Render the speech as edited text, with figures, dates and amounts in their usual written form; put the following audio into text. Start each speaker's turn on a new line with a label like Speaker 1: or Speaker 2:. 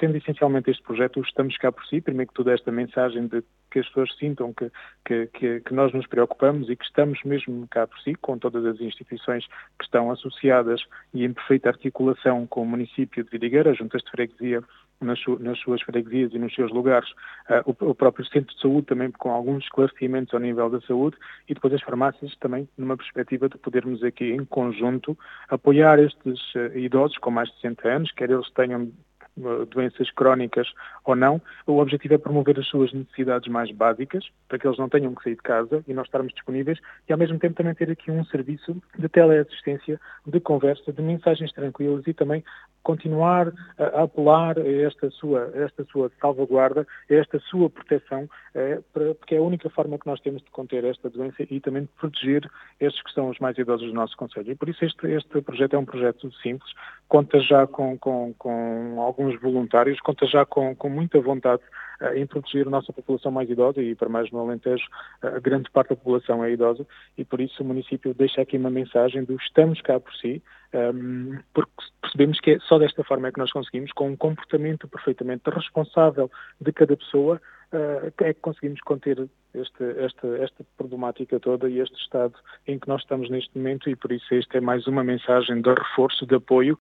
Speaker 1: pretende essencialmente este projeto, o Estamos Cá por Si, primeiro que tudo esta mensagem de que as pessoas sintam que nós nos preocupamos e que estamos mesmo cá por si, com todas as instituições que estão associadas e em perfeita articulação com o município de Vidigueira, as juntas de freguesia nas suas freguesias e nos seus lugares, o próprio centro de saúde também com alguns esclarecimentos ao nível da saúde e depois as farmácias também numa perspectiva de podermos aqui em conjunto apoiar estes idosos com mais de 60 anos, quer eles tenham doenças crónicas ou não. O objetivo é promover as suas necessidades mais básicas, para que eles não tenham que sair de casa e nós estarmos disponíveis e ao mesmo tempo também ter aqui um serviço de teleassistência, de conversa, de mensagens tranquilas e também continuar a apelar a esta sua salvaguarda, a esta sua proteção, porque é a única forma que nós temos de conter esta doença e também de proteger estes que são os mais idosos do nosso concelho. E por isso este projeto é um projeto simples, conta já com alguns voluntários, conta já com muita vontade em proteger a nossa população mais idosa e, para mais no Alentejo, a grande parte da população é idosa e, por isso, o município deixa aqui uma mensagem do Estamos Cá por Si, porque percebemos que é só desta forma é que nós conseguimos, com um comportamento perfeitamente responsável de cada pessoa, é que conseguimos conter esta problemática toda e este estado em que nós estamos neste momento e por isso esta é mais uma mensagem de reforço, de apoio